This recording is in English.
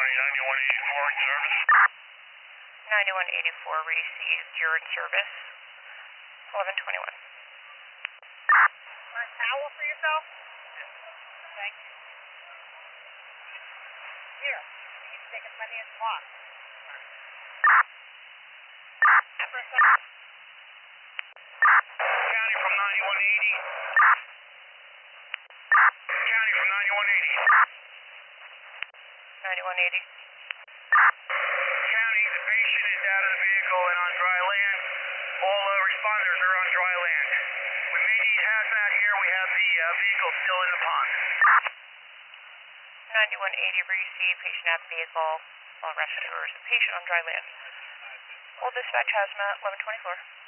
9184 in service. 9184 received. You're in service. 1121. Want a towel for yourself? Thank you. Here, you can take as many as you want. County from 9180. County from 9180. 9180. County, the patient is out of the vehicle and on dry land. All responders are on dry land. We may need hazmat here. We have the vehicle still in the pond. 9180 received. Patient at vehicle. All rescuers. Patient on dry land. All dispatch hazmat. 1124.